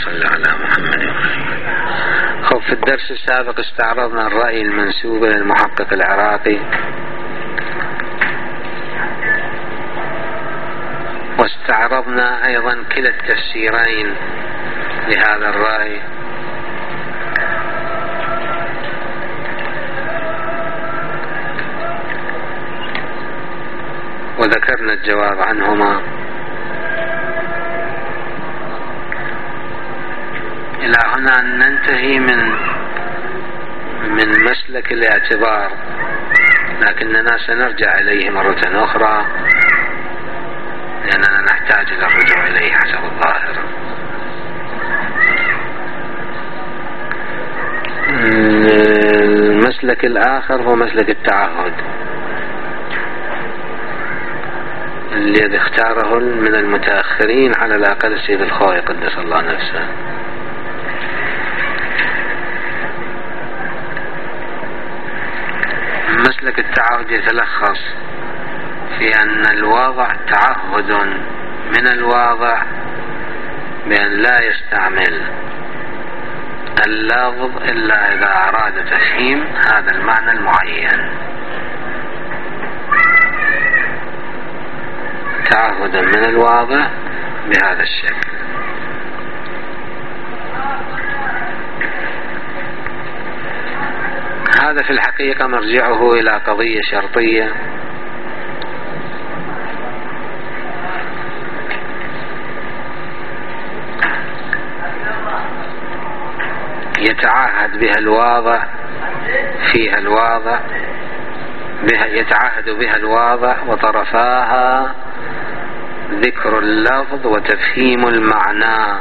صل على محمد. خب في الدرس السابق استعرضنا الرأي المنسوب للمحقق العراقي، واستعرضنا أيضا كلا التفسيرين لهذا الرأي، وذكرنا الجواب عنهما. إلى هنا ننتهي من مسلك الاعتبار، لكننا سنرجع إليه مرة أخرى لأننا نحتاج إلى الرجوع إليه حسب الظاهر. المسلك الآخر هو مسلك التعهد الذي اختاره من المتأخرين على الأقل السيد الخوئي قدس الله نفسه. مسلك التعهد يتلخص في أن الواضع تعهد من الواضع بأن لا يستعمل اللفظ إلا إذا أراد تفهيم هذا المعنى المعين. تعهد من الواضع بهذا الشكل. هذا في الحقيقة مرجعه إلى قضية شرطية يتعهد بها الواضع، فيها الواضع يتعهد بها الواضع، وطرفاها ذكر اللفظ وتفهيم المعنى.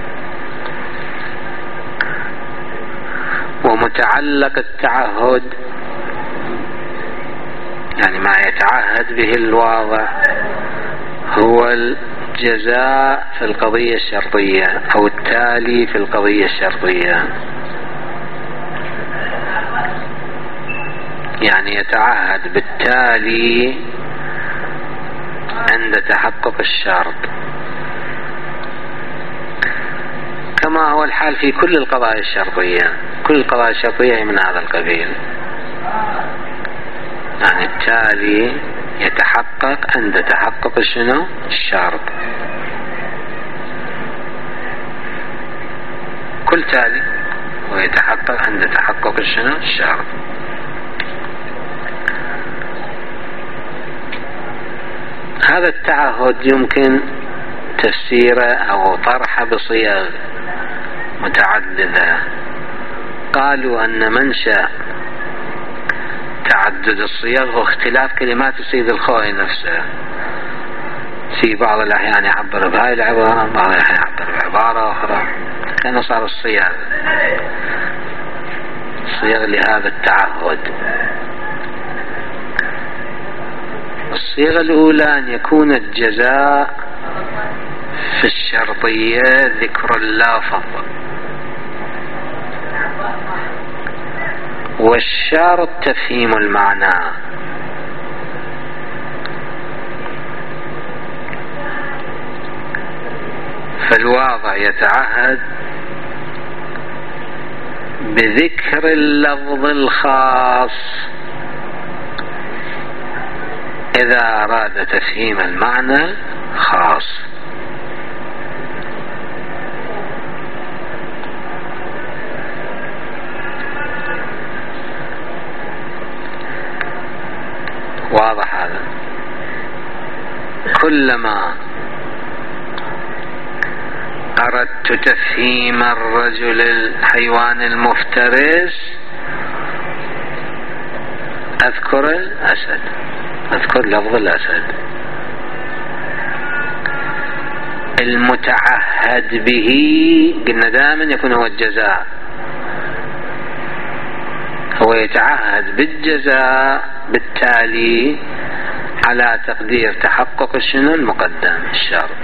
ومتعلق التعهد يعني ما يتعهد به الواضع هو الجزاء في القضية الشرطية أو التالي في القضية الشرطية، يعني يتعهد بالتالي عند تحقق الشرط، كما هو الحال في كل القضايا الشرطية. كل القضايا الشرطية من هذا القبيل، يعني التالي يتحقق عند تحقق شنو؟ الشرط. كل تالي ويتحقق عند تحقق شنو؟ الشرط. هذا التعهد يمكن تفسيره أو طرحه بصيغ متعددة. قالوا أن منشأ تعدد الصيغ هو اختلاف كلمات السيد الخوئي نفسه. في بعض الأحيان يعبر بهاي العبارة، بعض الأحيان يعبر بعبارة أخرى، كان صار الصيغ لهذا التعهد. الصيغة الأولى أن يكون الجزاء في الشرطية ذكر اللفظ، والشرط تفهيم المعنى. فالواضع يتعهد بذكر اللفظ الخاص إذا أراد تفهيم المعنى خاص. واضح هذا؟ كلما أردت تفهيم الرجل الحيوان المفترس أذكر الأسد، أذكر لفظ الأسد. المتعهد به قلنا دائما يكون هو الجزاء، هو يتعهد بالجزاء بالتالي على تقدير تحقق شنو؟ المقدم الشرط.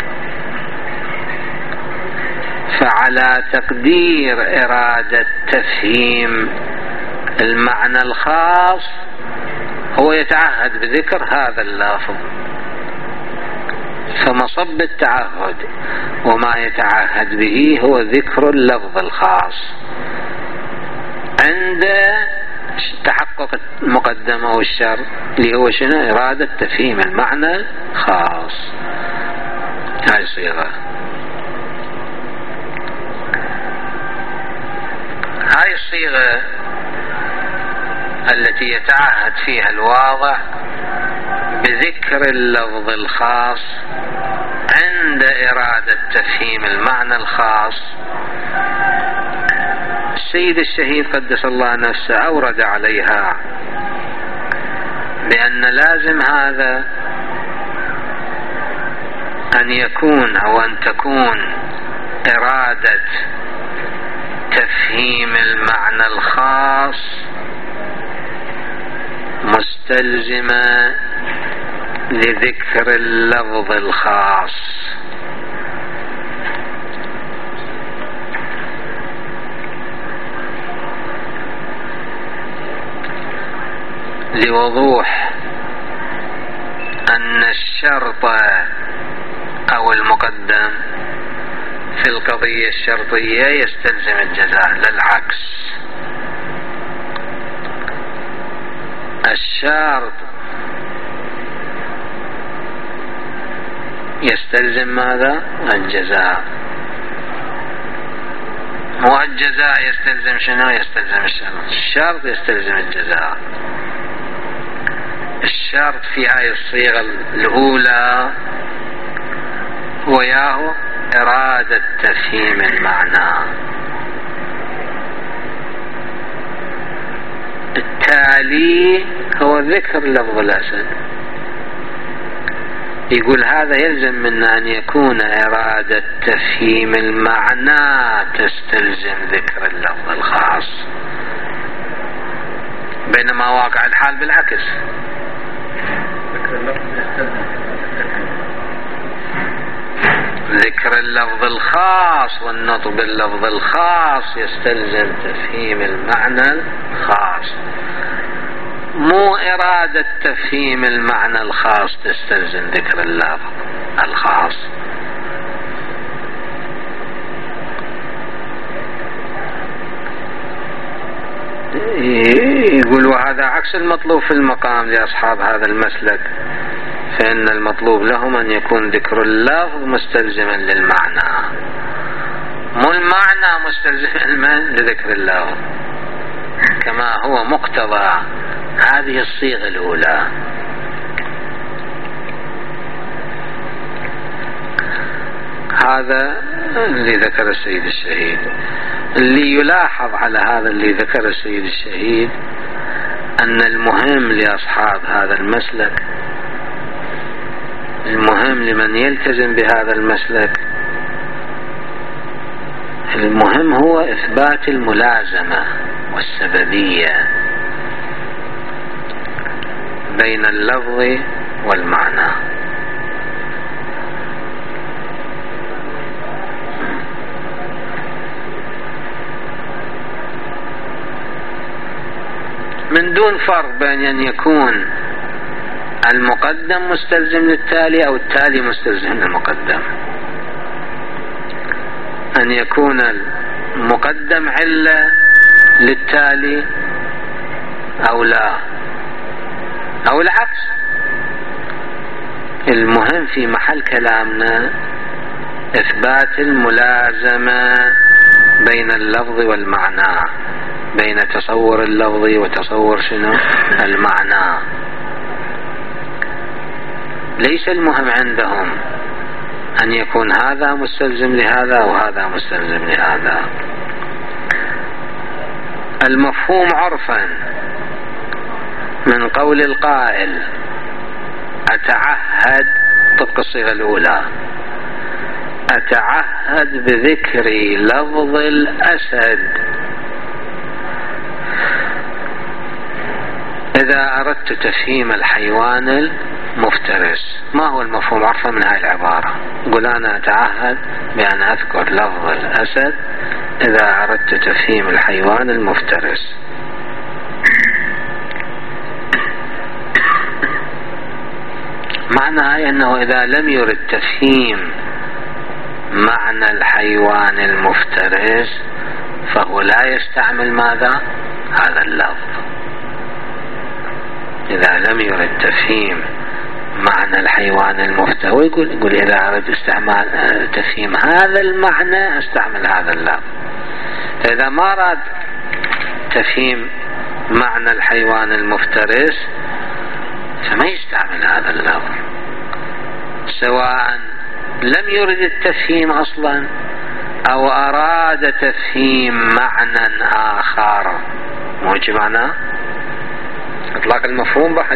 فعلى تقدير إرادة تفهيم المعنى الخاص هو يتعهد بذكر هذا اللفظ. فمصب التعهد وما يتعهد به هو ذكر اللفظ الخاص عند تحقق المقدمة والشرط اللي هو شنو؟ إرادة تفهيم المعنى الخاص. هاي الصيغة، هاي الصيغة التي يتعهد فيها الواضع بذكر اللفظ الخاص عند إرادة تفهيم المعنى الخاص. السيد الشهيد قدس الله نفسه أورد عليها بأن لازم هذا أن يكون أو أن تكون إرادة تفهيم المعنى الخاص مستلزمة لذكر اللفظ الخاص. لوضوح أن الشرط أو المقدم في القضية الشرطية يستلزم الجزاء، لا العكس. الشرط يستلزم ماذا؟ الجزاء. والجزاء يستلزم شنو؟ يستلزم الشرط. الشرط يستلزم الجزاء. الشرط في هاي الصيغة الأولى وياه إرادة تفهيم المعنى. التالي هو ذكر لفظ الأسد. يقول هذا يلزم منا أن يكون إرادة تفهيم المعنى تستلزم ذكر اللفظ الخاص، بينما واقع الحال بالعكس. ذكر اللفظ الخاص والنطق باللفظ الخاص يستلزم تفهيم المعنى الخاص، مو إرادة تفهيم المعنى الخاص تستلزم ذكر اللفظ الخاص. يقول وهذا عكس المطلوب في المقام لأصحاب هذا المسلك، فإن المطلوب لهم أن يكون ذكر اللفظ مستلزما للمعنى، مو المعنى مستلزما لذكر اللفظ، كما هو مقتضى هذه الصيغة الأولى. هذا اللي ذكر السيد الشهيد. اللي يلاحظ على هذا اللي ذكر السيد الشهيد أن المهم لأصحاب هذا المسلك، المهم لمن يلتزم بهذا المسلك، المهم هو إثبات الملازمة والسببية بين اللفظ والمعنى. من دون فرق بين أن يكون المقدم مستلزم للتالي أو التالي مستلزم للمقدم، أن يكون المقدم علة للتالي أو لا، أو العكس. المهم في محل كلامنا إثبات الملازمة بين اللفظ والمعنى، بين تصور اللفظ وتصور شنو؟ المعنى. ليس المهم عندهم أن يكون هذا مستلزم لهذا وهذا مستلزم لهذا. المفهوم عرفا من قول القائل أتعهد طبق الصيغة الأولى، أتعهد بذكر لفظ الأسد إذا أردت تفهيم الحيوان المفترس. ما هو المفهوم عرفا من هذه العبارة؟ قل أنا أتعهد بأن أذكر لفظ الأسد إذا أردت تفهيم الحيوان المفترس. معنى أنه إذا لم يرد تفهيم معنى الحيوان المفترس فهو لا يستعمل ماذا؟ هذا اللفظ. إذا لم يرد تفهيم معنى الحيوان المفترس، ويقول إذا أرد استعمال تفهيم هذا المعنى استعمل هذا اللفظ. فإذا ما أراد تفهيم معنى الحيوان المفترس فما يستعمل هذا اللفظ، سواء لم يرد التفهيم أصلا أو أراد تفهيم معنى آخر. موجه معنى إطلاق المفهوم بحث.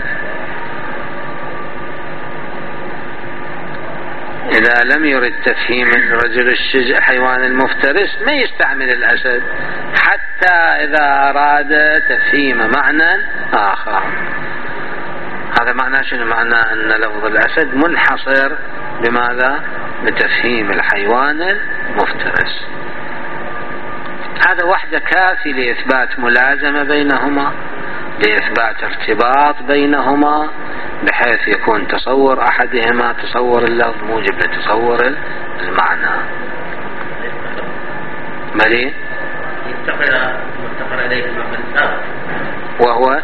إذا لم يرد تفهيم الرجل الشجاع حيوان المفترس ما يستعمل الأسد، حتى إذا أراد تفهيم معنى آخر. هذا معناه شنو؟ معناه أن لفظ الأسد منحصر بماذا؟ بتفهيم الحيوان المفترس. هذا وحده كافي لإثبات ملازمة بينهما، لإثبات ارتباط بينهما، بحيث يكون تصور أحدهما تصور اللفظ موجب لتصور المعنى. بلي مفتقر إليه المعنى السابق، وهو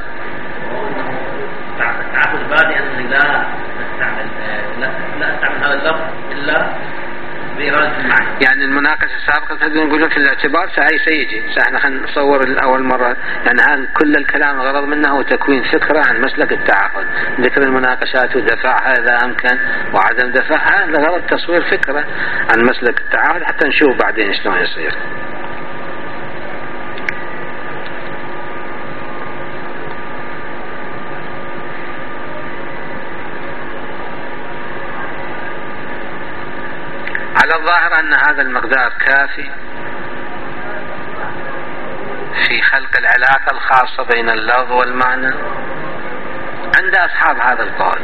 تعقد بادئ أنني لا أستعمل هذا اللفظ إلا بإرادة المعنى. يعني المناقشة السابقة تقدر نقول في الاعتبار سأي سيجي احنا خلينا نصور الأول مرة، يعني هذا كل الكلام الغرض منه هو تكوين فكرة عن مسلك التعهد، ذكر المناقشات ودفعها إذا أمكن وعدم دفعها لغرض تصوير فكرة عن مسلك التعهد حتى نشوف بعدين شلون يصير. على الظاهر أن هذا المقدار كافي في خلق العلاقة الخاصة بين اللفظ والمعنى عند أصحاب هذا القول،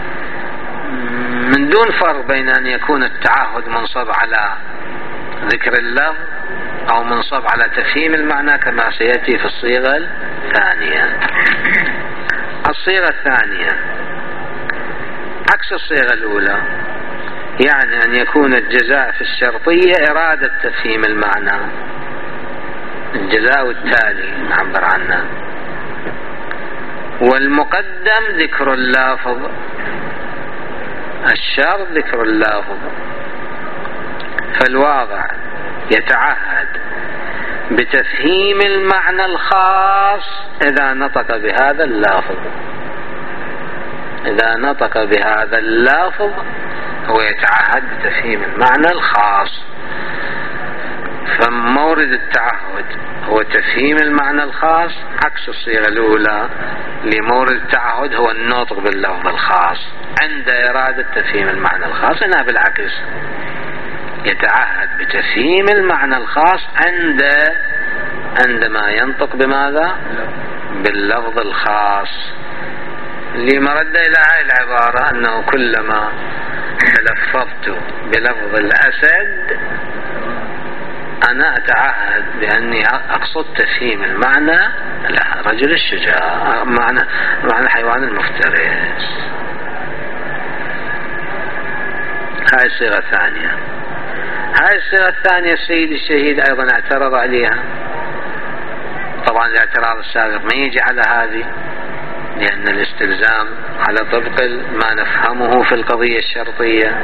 من دون فرق بين أن يكون التعهد منصب على ذكر اللفظ أو منصب على تفهيم المعنى كما سيأتي في الصيغة الثانية. الصيغة الثانية عكس الصيغة الأولى، يعني أن يكون الجزاء في الشرطية إرادة تفهيم المعنى، الجزاء التالي نعبر عنه، والمقدم ذكر اللافظ، الشرط ذكر اللافظ. فالواضع يتعهد بتفهيم المعنى الخاص إذا نطق بهذا اللافظ، إذا نطق بهذا اللافظ هو يتعهد بتفهيم المعنى الخاص. فمورد التعهد هو تفهيم المعنى الخاص، عكس الصيغة الأولى لمورد التعهد هو النطق باللفظ الخاص عند إرادة تفهيم المعنى الخاص. هنا بالعكس يتعهد بتفهيم المعنى الخاص عندما ينطق بماذا؟ باللفظ الخاص. لمرد إلى هذه العبارة أنه كلما تلفظت بلفظ الأسد أنا أتعهد بأني أقصد تفهيم المعنى رجل الشجاع، معنى الحيوان المفترس. هاي الصيغة الثانية. هاي الصيغة الثانية السيد الشهيد أيضا اعترض عليها. طبعا الاعتراض السابق ما يجي على هذه، لأن الاستلزام على طبق ما نفهمه في القضية الشرطية.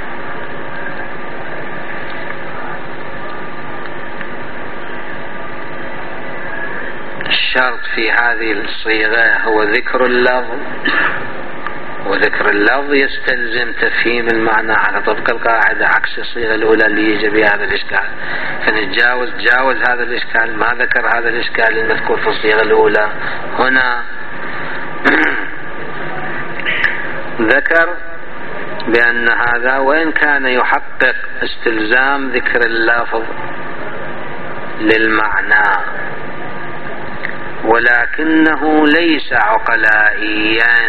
الشرط في هذه الصيغة هو ذكر اللفظ، وذكر اللفظ يستلزم تفهيم المعنى على طبق القاعدة، عكس الصيغة الأولى اللي يجي بها هذا الإشكال. فنتجاوز هذا الإشكال، ما ذكر هذا الإشكال المذكور في الصيغة الأولى. هنا ذكر بأن هذا وإن كان يحقق استلزام ذكر اللفظ للمعنى ولكنه ليس عقلائيا،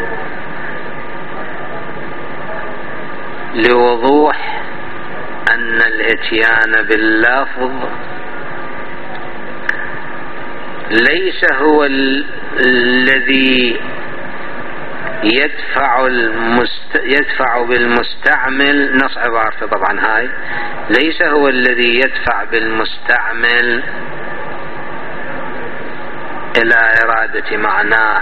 لوضوح أن الاتيان باللفظ ليس هو الذي يدفع بالمستعمل، نص عبارته طبعا هاي، ليس هو الذي يدفع بالمستعمل إلى إرادة معناه،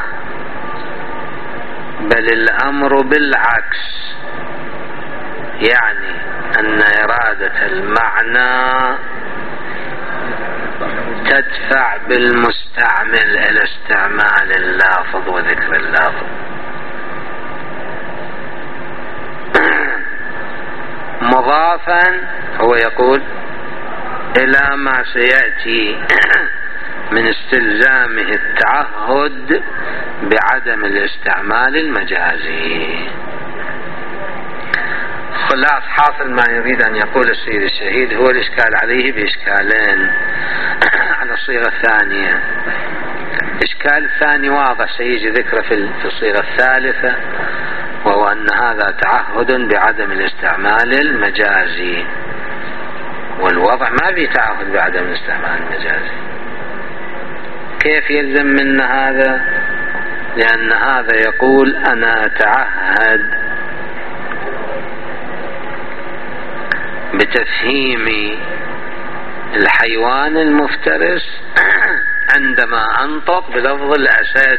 بل الأمر بالعكس، يعني أن إرادة المعنى تدفع بالمستعمل إلى استعمال اللافظ وذكر اللافظ. مضافا هو يقول إلى ما سيأتي من استلزامه التعهد بعدم الاستعمال المجازي. خلاص حاصل ما يريد أن يقول السيد الشهيد هو الإشكال عليه بإشكالين على الصيغة الثانية. الإشكال الثاني واضح سيجي ذكره في الصيغة الثالثة، وهو أن هذا تعهد بعدم الاستعمال المجازي، والوضع ما في تعهد بعدم الاستعمال المجازي. كيف يلزم من هذا؟ لأن هذا يقول أنا أتعهد بتفهيم الحيوان المفترس عندما أنطق بلفظ الأسد.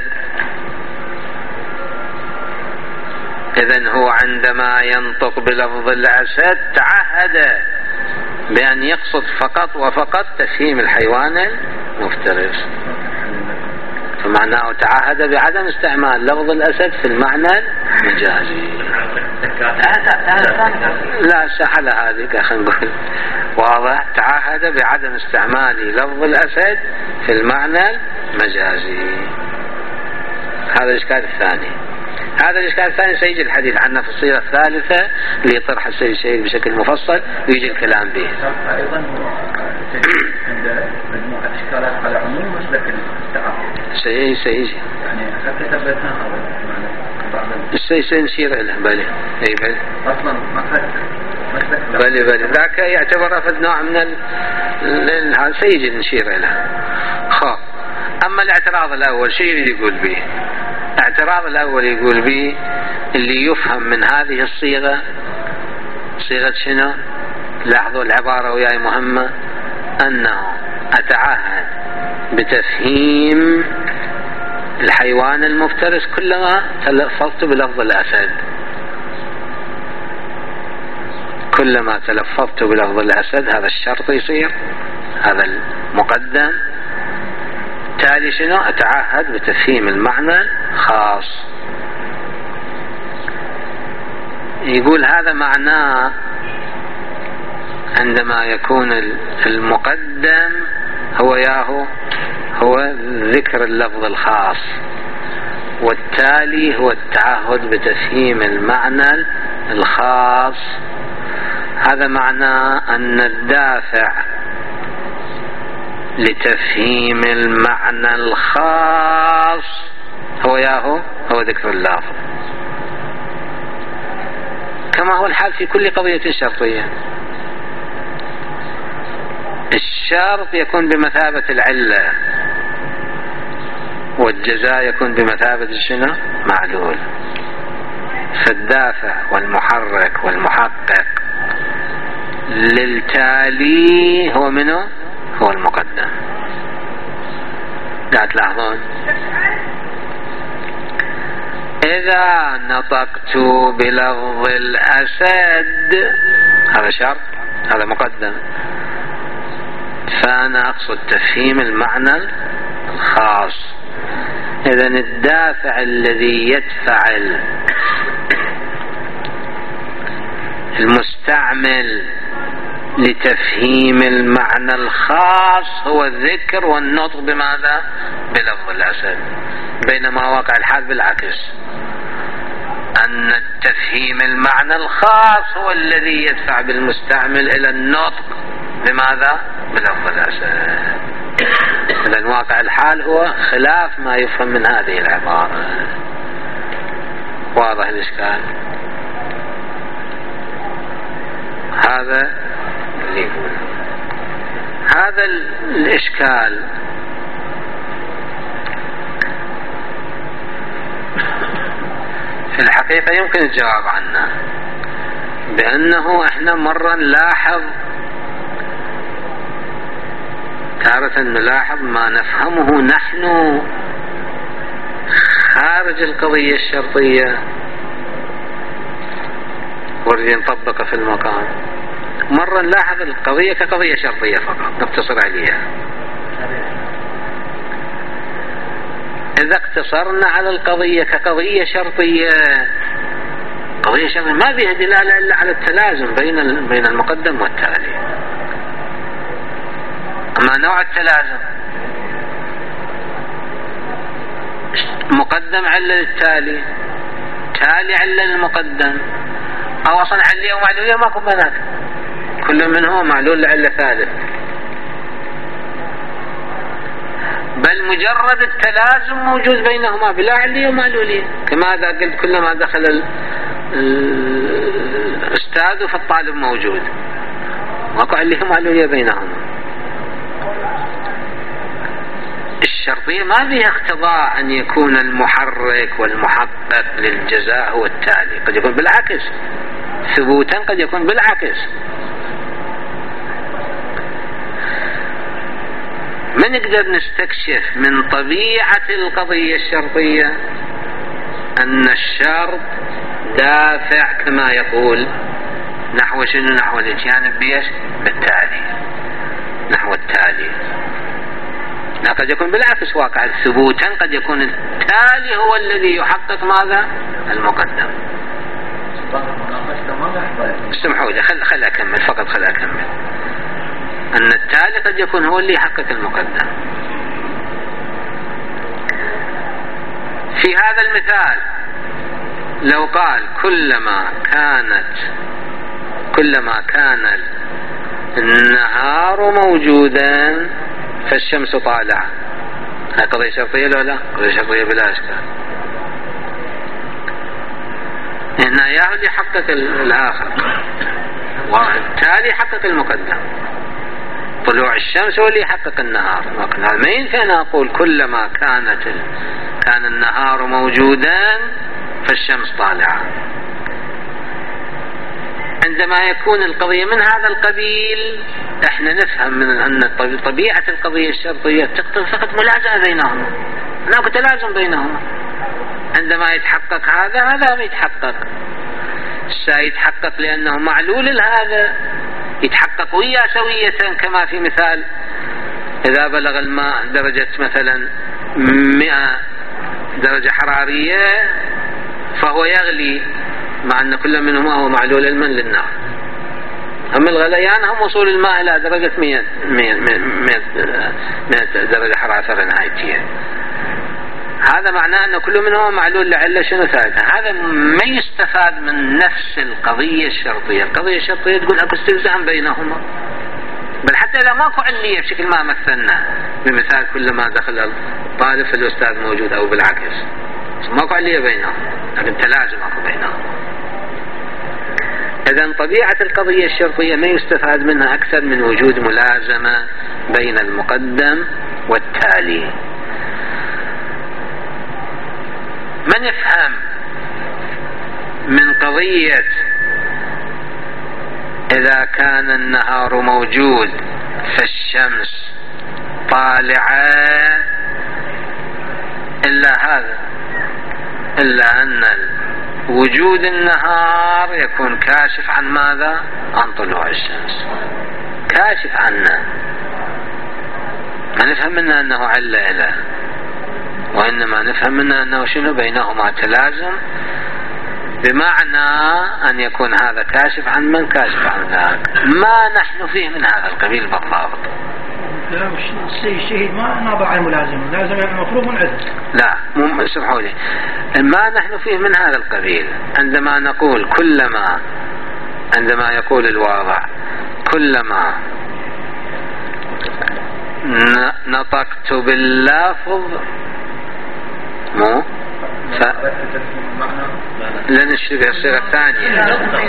إذن هو عندما ينطق بلفظ الأسد تعهد بأن يقصد فقط وفقط تفهيم الحيوان المفترس، فمعناه تعهد بعدم استعمال لفظ الأسد في المعنى المجازي. لا سهل هذه، خلينا نقول واضح، تعهد بعدم استعمال لفظ الأسد في المعنى المجازي. هذا الإشكال الثاني. هذا الإشكال الثاني سيجي الحديث عنه في الصيغة الثالثة ليطرح السيد الشهيد بشكل مفصل ويجي الكلام به. أيضا هو عند مجموعة إشكالات على عموم مسلك التعهد. سيجي يعني حتى ثبتنا هذا سينشير له. بلي أي بلي أصلا مسلك بلي ذاك يعتبر أفد نوع من هذا سيجي نشير له. أما الاعتراض الأول شو يريد يقول به؟ الاعتراض الأول يقول به اللي يفهم من هذه الصيغة، صيغة شنو؟ لاحظوا العبارة وياي مهمة، أنه أتعهد بتفهيم الحيوان المفترس كلما تلفظت بلفظ الأسد. كلما تلفظت بلفظ الأسد هذا الشرط يصير، هذا المقدم. تالي شنو؟ أتعهد بتفهيم المعنى خاص. يقول هذا معناه عندما يكون المقدم هو ذكر اللفظ الخاص، والتالي هو التعهد بتفهيم المعنى الخاص. هذا معناه أن الدافع لتفهيم المعنى الخاص هو ذكر اللفظ، كما هو الحال في كل قضية شرطية. الشرط يكون بمثابة العلة، والجزاء يكون بمثابة شنو؟ معلول. فالدافع والمحرك والمحقق للتالي هو منه؟ هو المقدم. لا تلاحظون إذا نطقت بلفظ الأسد هذا شرط، هذا مقدم، فأنا أقصد تفهيم المعنى الخاص. إذن الدافع الذي يدفع المستعمل لتفهيم المعنى الخاص هو الذكر والنطق بماذا؟ بلفظ الأسد. بينما واقع الحال بالعكس، أن تفهيم المعنى الخاص هو الذي يدفع بالمستعمل إلى النطق بماذا؟ بلفظ الأسد. إذن واقع الحال هو خلاف ما يفهم من هذه العبارة. واضح الإشكال؟ هذا اللي يقول هذا الإشكال في الحقيقة يمكن الجواب عنه بأنه احنا مرة نلاحظ، تارة نلاحظ ما نفهمه نحن خارج القضية الشرطية ونريد نطبقه في المقام. مرة نلاحظ القضية كقضية شرطية فقط نقتصر عليها. إذا اقتصرنا على القضية كقضية شرطية، قضية شرطية ما بها دلالة إلا على التلازم بين المقدم والتالي. أما نوع التلازم مقدم علة للتالي، تالي علة للمقدم، أو أصلا علية ومعلولية ماكو بينات، كل منهم معلول لعلة ثالث. بل مجرد التلازم موجود بينهما بلا علية ومعلولية، كما إذا قلت كلما دخل الأستاذ فالطالب موجود، ماكو علية ومعلولية بينهما. الشرطية ما فيها اقتضاء أن يكون المحرك والمحقق للجزاء هو التالي، قد يكون بالعكس، ثبوتا قد يكون بالعكس. ما نقدر نستكشف من طبيعة القضية الشرطية أن الشرط دافع كما يقول نحو شنو؟ نحو الاتيان بيش بالتالي، نحو التالي. لا، قد يكون بالعكس واقع، ثبوتا قد يكون التالي هو الذي يحقق ماذا؟ المقدم. اسمحوا لي خل أكمل فقط، خل أكمل. أن التالي قد يكون هو اللي يحقق المقدم. في هذا المثال لو قال كلما كان النهار موجودا فالشمس طالعة، هذه قضية شرطية لو لا؟ قضية شرطية بلا أشكال. هنا ياهو اللي يحقق الآخر، والتالي يحقق المقدم. طلوع الشمس هو اللي يحقق النهار. ما ينفع أنا أقول كلما كان النهار موجودا فالشمس طالعة. عندما يكون القضية من هذا القبيل احنا نفهم من أن طبيعة القضية الشرطية تقتضي فقط ملازمة بينهما، هناك تلازم بينهما. عندما يتحقق هذا يتحقق، سيتحقق لأنه معلول هذا يتحقق ويا سوية، كما في مثال إذا بلغ الماء درجة مثلا 100 درجة حرارية فهو يغلي، مع أن كل منهما هو معلول الماء للنار. أما الغليان هم وصول الماء إلى درجة 100 درجة حرارة فرنهايتية. هذا معناه أن كل منهما معلول لعلة شنو ثالثة. هذا ما يستفاد من نفس القضية الشرطية. القضية الشرطية تقول أكو استلزام بينهما، بل حتى إذا ماكو علية بشكل ما مثلنا بمثال كلما دخل الطالب فالأستاذ موجود أو بالعكس، ماكو علية بينهم، لكن تلازم ماكو بينهم. إذن طبيعة القضية الشرطية ما يستفاد منها أكثر من وجود ملازمة بين المقدم والتالي. ما نفهم من قضية إذا كان النهار موجود فالشمس طالعة إلا أن وجود النهار يكون كاشف عن ماذا؟ عن طلوع الشمس، كاشف عنه. ما نفهم منه أنه علة إله، وإنما نفهم منه أنه شنو؟ بينهما تلازم، بمعنى أن يكون هذا كاشف عن من كاشف عن ذاك. ما نحن فيه من هذا القبيل بالضبط. الشيء ما نضع على ملازم، لازم يعني مفروض منعزل. لا، اسمحوا لي، ما نحن فيه من هذا القبيل. عندما نقول عندما يقول الواضع كلما نطقت باللفظ لن الشبه الصيغة الثانية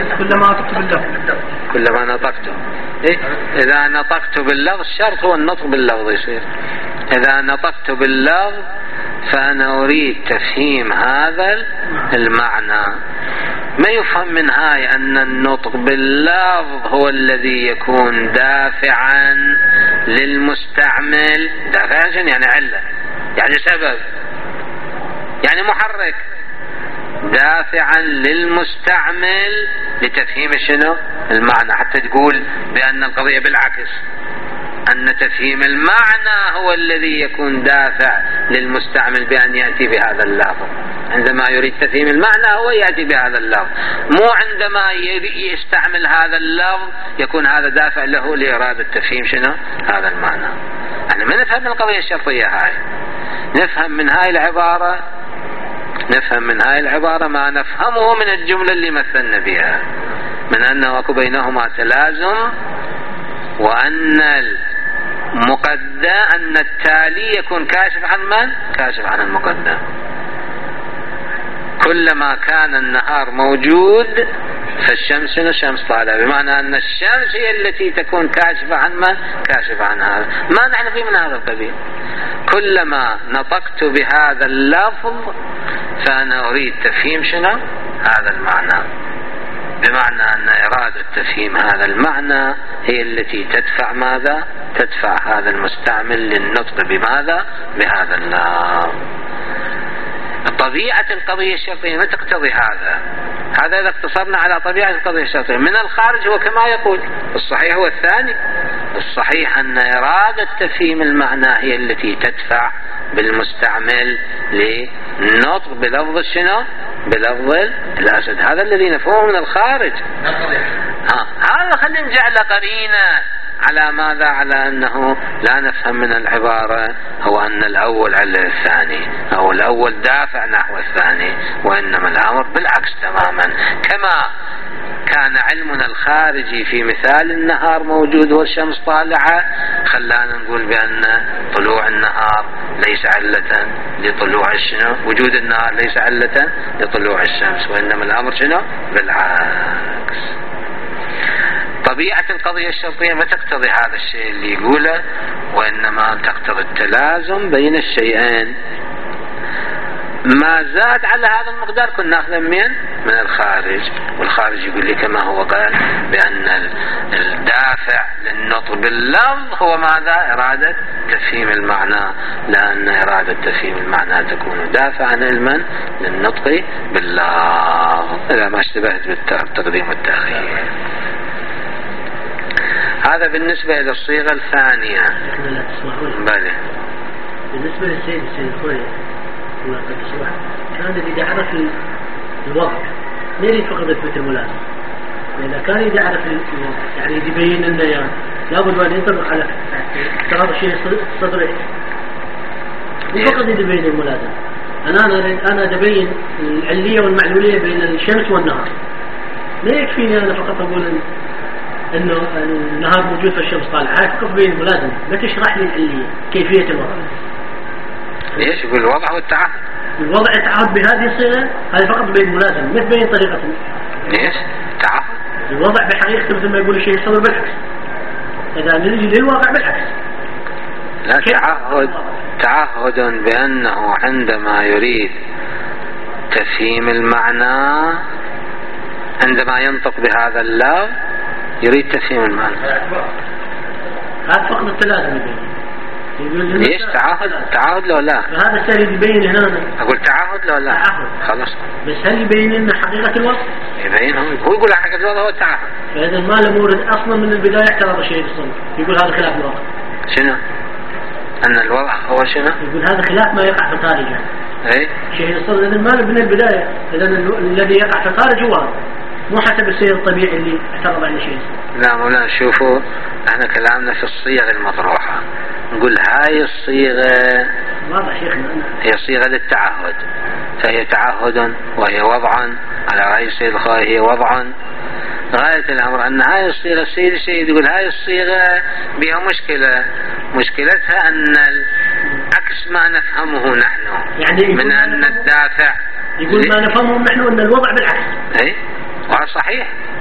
كلما نطقته إذا نطقت باللفظ، الشرط هو النطق باللفظ يصير. إذا نطقت باللفظ فأنا أريد تفهيم هذا المعنى. ما يفهم من هاي أن النطق باللفظ هو الذي يكون دافعا للمستعمل. دافعا يعني علة، يعني سبب، يعني محرك، دافعا للمستعمل لتفهيم شنو المعنى، حتى تقول بأن القضية بالعكس، أن تفهيم المعنى هو الذي يكون دافع للمستعمل بأن يأتي بهذا اللفظ. عندما يريد تفهيم المعنى هو يأتي بهذا اللفظ، مو عندما يستعمل هذا اللفظ يكون هذا دافع له لإرادة تفهيم شنو هذا المعنى. يعني ما نفهم القضية الشرطية هاي، نفهم من هاي العبارة ما نفهمه من الجملة اللي مثلنا بها، من أنه أكو بينهما تلازم، وأن أن التالي يكون كاشف عن من؟ كاشف عن المقدم. كلما كان النهار موجود فالشمس طالعة، بمعنى أن الشمس هي التي تكون كاشفة عن من؟ كاشفة عن هذا. ما نحن فيه من هذا القبيل. كلما نطقت بهذا اللفظ فأنا أريد تفهيم شنو هذا المعنى، بمعنى أن إرادة تفهيم هذا المعنى هي التي تدفع ماذا؟ تدفع هذا المستعمل للنطق بماذا؟ بهذا اللفظ. طبيعة القضية الشرطية ما تقتضي هذا. إذا اقتصرنا على طبيعة القضية الشرطية. من الخارج هو كما يقول، الصحيح هو الثاني. الصحيح أن إرادة تفهيم المعنى هي التي تدفع بالمستعمل للنطق بلفظ شنو؟ بلفظ الأسد. هذا الذي نفهمه من الخارج. هذا خلينا نجعل قرينة على ماذا؟ على أنه لا نفهم من العبارة هو أن الأول على الثاني، أو الأول دافع نحو الثاني، وإنما الأمر بالعكس تماما. كما كان علمنا الخارجي في مثال النهار موجود والشمس طالعة خلانا نقول بأن طلوع النهار ليس علة لطلوع الشمس، وجود النهار ليس علة لطلوع الشمس، وإنما الأمر شنو؟ بالعكس. طبيعة القضية الشرطية ما تقتضي هذا الشيء اللي يقوله، وإنما تقتضي التلازم بين الشيئين. ما زاد على هذا المقدار كنا ناخذه من الخارج، والخارج يقول لي كما هو قال بأن الدافع للنطق باللفظ هو ماذا؟ إرادة تفهيم المعنى، لأن إرادة تفهيم المعنى تكون دافعا علما للنطق باللفظ إذا ما اشتبهت بالتقديم والتأخير. هذا بالنسبة إلى الصيغة الثانية. بلى. بالنسبة للسيد الخوي كان إذا عرف الوضع ما يريد فقط يثبت الملازم. إذا كان إذا عرف الوضع يعني يبين أنه لابد أن ينطبق على افتراض الشيء الصدري، مو فقط يبين الملازم. أنا أبين العلية والمعلولية بين الشمس والنهار. ما يكفيني أنا فقط أقول إنه النهار موجود والشمس طالعة، هاي فقط بين الملازم. ما تشرح لي العلية كيفية الوضع. ليش يقول الوضع والتعهد؟ الوضع التعهد بهذه الصيغة هذه فقط بين الملازم، ما تبين طريقته. ليش؟ تعهد؟ الوضع بحقيقته مثل ما يقول الشيء الصدر بالعكس. إذا نجي للواقع بالعكس. لا، تعهد بأنه عندما يريد تفهيم المعنى، عندما ينطق بهذا اللفظ يريد تفهيم المعنى. هذا فقط التلازم يبين. ليش تعهد لو لا؟ هذا السؤال يبين هنا. أقول تعهد لو لا؟ تعهد. خلاص. بس هل يبين لنا حقيقة الوضع؟ يبين هو يقول حقيقة الوضع هو التعهد. فإذا ما له مورد أصلا من البداية اعترض الشيء الصدر، يقول هذا خلاف الواقع. شنو؟ أن الوضع هو شنو؟ يقول هذا خلاف ما يقع في الخارج يعني. إيه؟ شيء الصدر إذا ما له من البداية، إذا الذي يقع في الخارج هو مو حسب السير الطبيعي اللي اعترض على شيء. لا مولانا شوفوا، احنا كلامنا في الصيغ المطروحة، نقول هاي الصيغة واضح شيخنا هي صيغة للتعهد، فهي تعهد وهي وضعا على رأي السيد الخوي، هي وضعا. غاية الأمر أن هاي الصيغة السيد يقول هاي الصيغة بها مشكلتها أن عكس ما نفهمه نحن، يعني من أن الدافع يقول ما نفهمه نحن أن الوضع بالعكس. اي وهذا صحيح،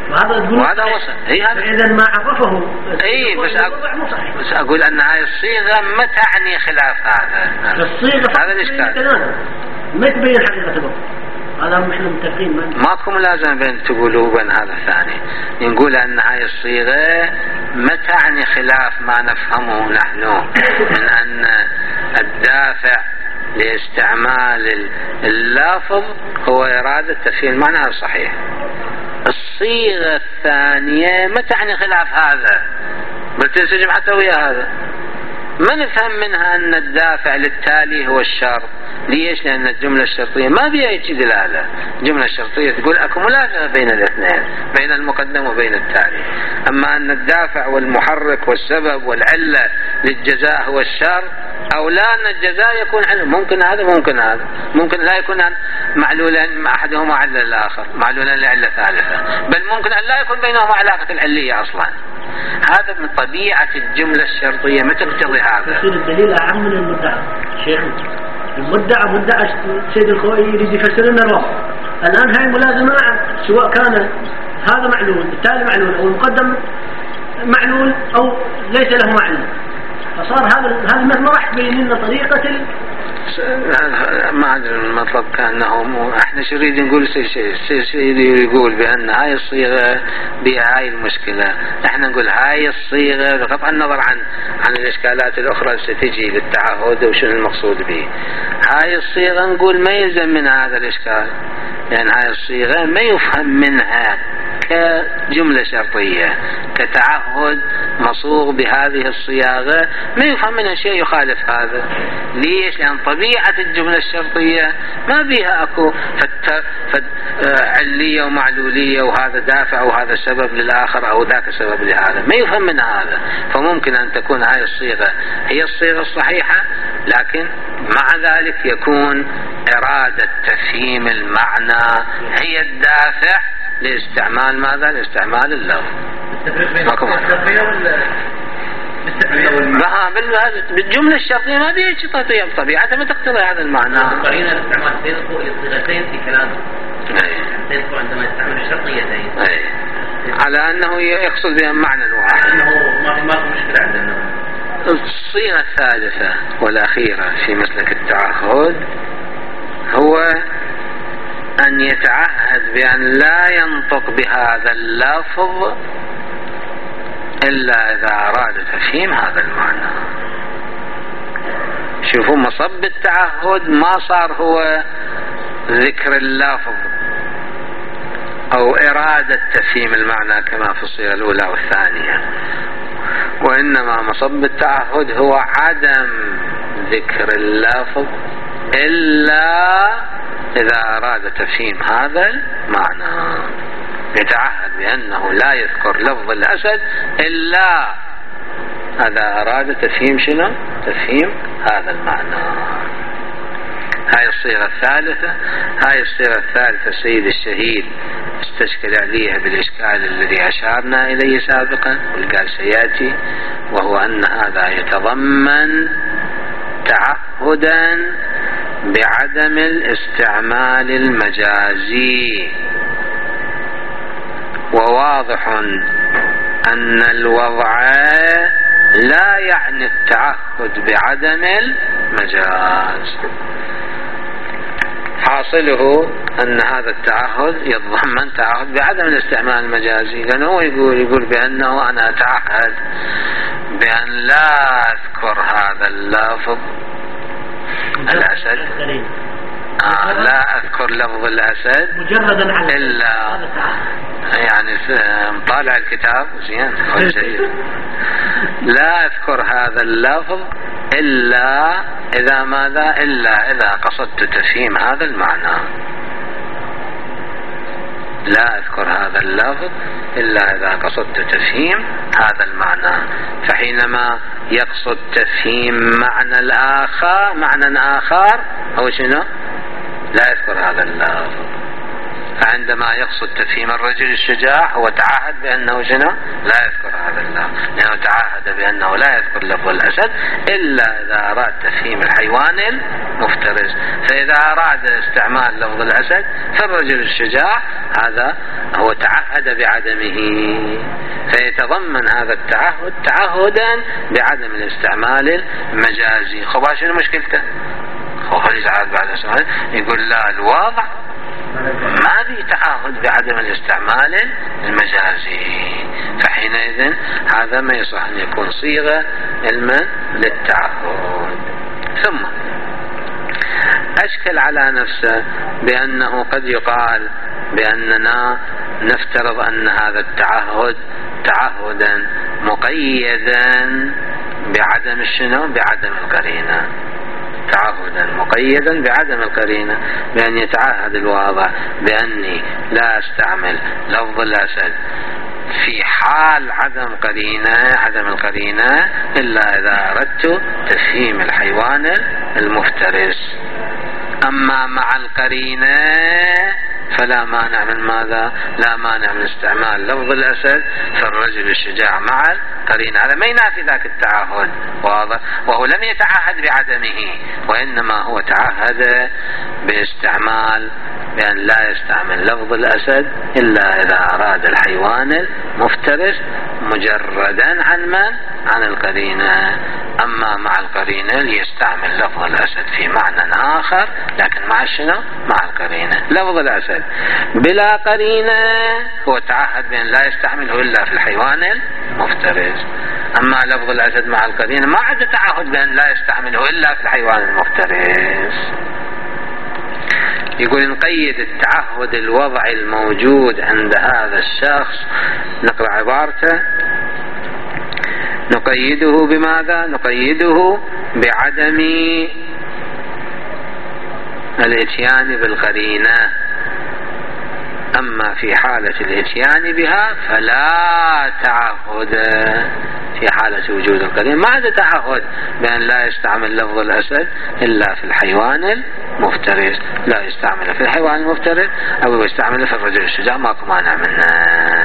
وهذا وصل. إذا ما عرفه بس أقول أن هاي الصيغة ما تعني خلاف هذا هذا الإشكال، ما تبين حقيقة الوضع. هذا احنا متفقين ماكو ملازمة بين تقولوا بين هذا الثاني. نقول أن هاي الصيغة ما تعني خلاف ما نفهمه نحن من أن الدافع لاستعمال اللفظ هو إرادة تفهيم معناها الصحيح. الصيغة الثانية ما تعني خلاف هذا، بل تنسجم حتى ويا هذا. ما نفهم منها أن الدافع للتالي هو الشرط. ليش؟ لأن الجملة الشرطية ما بيها يجي دلالة. الجملة الشرطية تقول أكو ملازمة بين الاثنين، بين المقدم وبين التالي. أما أن الدافع والمحرك والسبب والعلة للجزاء هو الشرط، أو لا أن الجزاء يكون علة. ممكن هذا ممكن لا يكون معلولا أحدهما علة الآخر، معلولا لعلة ثالثة، بل ممكن أن لا يكون بينهما علاقة العلية أصلا. هذا من طبيعة الجملة الشرطية، ما تقتضي هذا. يصير الدليل أعم من المدعى. شيخ مدعى سيد الخوئي يريد يفسر لنا الوضع. الآن هاي ملازمة سواء كان هذا معلول التالي معلول أو المقدم معلول أو ليس له معلول، فصار هذا ما راح تبين لنا طريقة ما أدري المطلب كأنه احنا شو نريد نقول شيء يقول بأن هاي الصيغة بها هاي المشكلة. احنا نقول هاي الصيغة بغض النظر عن الإشكالات الأخرى ستجي للتعهد وشو المقصود به. هاي الصيغة نقول ما يلزم من هذا الإشكال، لأن هاي الصيغة ما يفهم منها كجملة شرطية كتعهد مصوغ بهذه الصياغة، ما يفهم منها شيء يخالف هذا. ليش؟ لأن طبيعة الجملة الشرطية ما بيها أكو علية ومعلولية وهذا دافع وهذا سبب للآخر أو ذاك سبب لهذا، ما يفهم من هذا. فممكن أن تكون هاي الصيغة هي الصيغة الصحيحة، لكن مع ذلك يكون إرادة تفهيم المعنى هي الدافع لاستعمال ماذا؟ لاستعمال اللفظ. بالجملة الشرطية ما بيها شيء طبيعتها ما تقتضي هذا المعنى. قرينا الاستعمال سيدخل الصيغتين في كلامه. سيدخل عندما يستعمل الشرطيتين. على أنه يقصد بها معنى واحد. أنه ما في مشكلة عندنا. الصيغة الثالثة والأخيرة في مسلك التعهد هو أن يتعهد بأن لا ينطق بهذا اللفظ إلا إذا أراد تفهيم هذا المعنى. شوفوا مصب التعهد ما صار هو ذكر اللفظ أو إرادة تفهيم المعنى كما في الصيغة الأولى والثانية، وإنما مصب التعهد هو عدم ذكر اللفظ إلا إذا أراد تفهيم هذا المعنى. يتعهد بأنه لا يذكر لفظ الأسد إلا إذا أراد تفهيم شنو؟ تفهيم هذا المعنى. هاي الصيغة الثالثة. هاي الصيغة الثالثة سيد الشهيد استشكل عليها بالإشكال الذي أشارنا إليه سابقا والقال سيأتي، وهو أن هذا يتضمن تعهدا بعدم الاستعمال المجازي، وواضح أن الوضع لا يعني التعهد بعدم المجاز. حاصله أن هذا التعهد يتضمن تعهد بعدم الاستعمال المجازي، لأنه هو يقول بأنه أنا أتعهد بأن لا أذكر هذا اللفظ الأسد، لا أذكر لفظ الأسد إلا يعني مطالع الكتاب زين لا أذكر هذا اللفظ إلا إذا ماذا؟ إلا إذا قصدت تفهيم هذا المعنى. لا أذكر هذا اللفظ إلا إذا قصدت تفهيم هذا المعنى. فحينما يقصد تفهيم معنى آخر أو شنو؟ لا يذكر هذا اللفظ. فعندما يقصد تفهيم الرجل الشجاع هو تعهد بأنه شنو لا يذكر هذا اللفظ، لأنه تعهد بأنه لا يذكر لفظ الأسد إلا إذا أراد تفهيم الحيوان المفترس. فإذا أراد استعمال لفظ الأسد فالرجل الشجاع هذا هو تعهد بعدمه، فيتضمن هذا التعهد تعهدا بعدم الاستعمال المجازي. خب شنو مشكلته؟ خليج عاد بعد سؤال يقول لا، الوضع ما في تعهد بعدم الاستعمال المجازي، فحينئذ هذا ما يصح أن يكون صيغة علما للتعهد. ثم أشكل على نفسه بأنه قد يقال بأننا نفترض أن هذا التعهد تعهدا مقيدا بعدم الشنو بعدم القرينة، تعهدا مقيدا بعدم القرينة، بأن يتعهد الواضع بأني لا أستعمل لفظ الأسد في حال عدم القرينة إلا إذا أردت تفهيم الحيوان المفترس. أما مع القرينة فلا مانع من ماذا؟ لا مانع من استعمال لفظ الأسد فالرجل الشجاع مع القرينة. هذا ما ينافي ذاك التعهد، واضح؟ وهو لم يتعهد بعدمه، وإنما هو تعهد باستعمال بأن لا يستعمل لفظ الأسد إلا إذا أراد الحيوان المفترس مجردا عن من؟ عن القرينة. أما مع القرينة ليستعمل لفظ الأسد في معنى آخر، لكن مع شنو؟ مع القرينة. لفظ الأسد بلا قرينة هو تعهد بأن لا يستعمله إلا في الحيوان المفترس. أما لفظ الأسد مع القرينة ما عاد تعهد بأن لا يستعمله إلا في الحيوان المفترس. يقول نقيد التعهد الوضعي الموجود عند هذا الشخص، نقرأ عبارته، نقيده بماذا؟ نقيده بعدم الاتيان بالقرينة. أما في حالة الاتيان بها فلا تعهد. في حالة وجود القرينة ما عاد تعهد بأن لا يستعمل لفظ الأسد إلا في الحيوان المفترس، لا يستعمل في الحيوان المفترس أو يستعمل في الرجل الشجاع، ماكو مانع منه.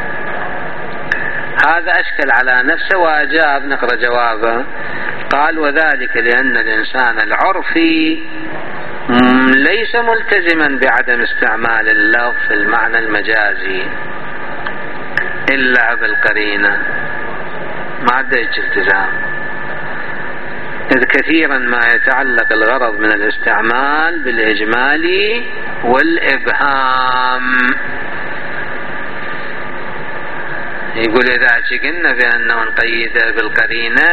هذا أشكل على نفسه وأجاب، نقرأ جوابه. قال وذلك لأن الإنسان العرفي ليس ملتزما بعدم استعمال اللفظ في المعنى المجازي إلا بالقرينة، ما عاد التزام، إذ كثيرا ما يتعلق الغرض من الاستعمال بالإجمال والإبهام. يقول إذا قلنا بأنه نقيد بالقرينة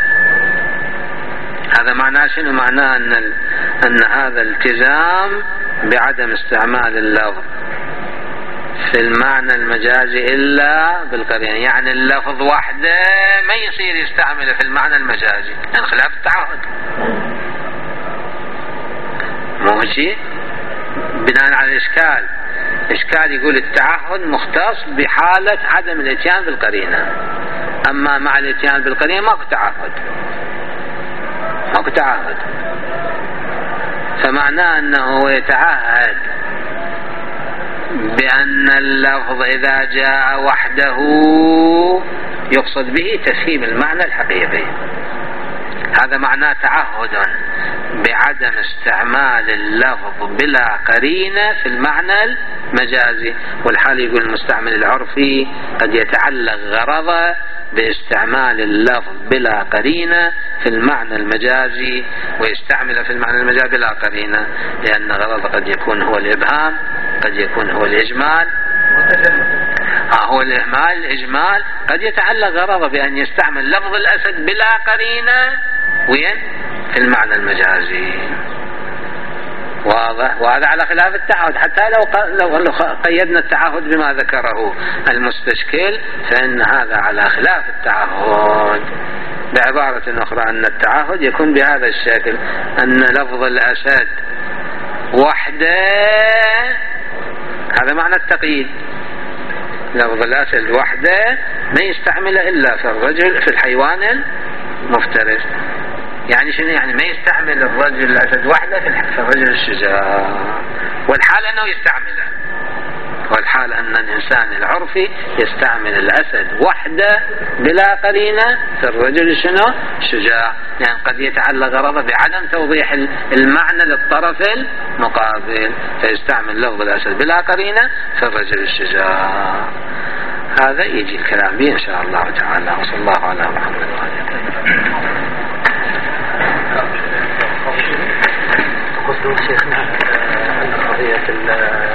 هذا معناه شنو؟ معناه أن هذا التزام بعدم استعمال اللفظ في المعنى المجازي إلا بالقرينة، يعني اللفظ وحده ما يصير يستعمله في المعنى المجازي، يعني خلاف التعهد. مو شيء بناء على الإشكال. إشكال يقول التعهد مختص بحالة عدم الاتيان بالقرينة، أما مع الاتيان بالقرينة ماكو تعهد، ماكو تعهد. فمعناه أنه يتعهد بأن اللفظ إذا جاء وحده يقصد به تفهيم المعنى الحقيقي. هذا معناه تعهد بعدم استعمال اللفظ بلا قرينة في المعنى المجازي. والحال يقول المستعمل العرفي قد يتعلق غرضه باستعمال اللفظ بلا قرينة في المعنى المجازي ويستعمل في المعنى المجازي بلا قرينة، لأن غرضه قد يكون هو الإبهام، قد يكون هو الإجمال. هو الإجمال قد يتعلق غرضه بأن يستعمل لفظ الأسد بلا قرينة وين؟ في المعنى المجازي. واضح؟ وهذا على خلاف التعهد. حتى لو قيدنا التعهد بما ذكره المستشكل فإن هذا على خلاف التعهد. بعبارة أخرى أن التعهد يكون بهذا الشكل، أن لفظ الأسد وحده، هذا معنى التقييد، لفظ الأسد وحده ما يستعمله إلا في الرجل في الحيوان المفترس. يعني شنو؟ يعني ما يستعمل الرجل الأسد وحده في الرجل الشجاع، والحال أنه يستعمله. والحال أن الإنسان العرفي يستعمل الأسد وحده بلا قرينة في الرجل شنو؟ شجاع، يعني قد يتعلق غرضه بعدم توضيح المعنى للطرف المقابل، فيستعمل لفظ الأسد بلا قرينة في الرجل الشجاع. هذا يجي الكلام به إن شاء الله تعالى. وصلى الله على محمد وآله. قصد شيخنا أن قضية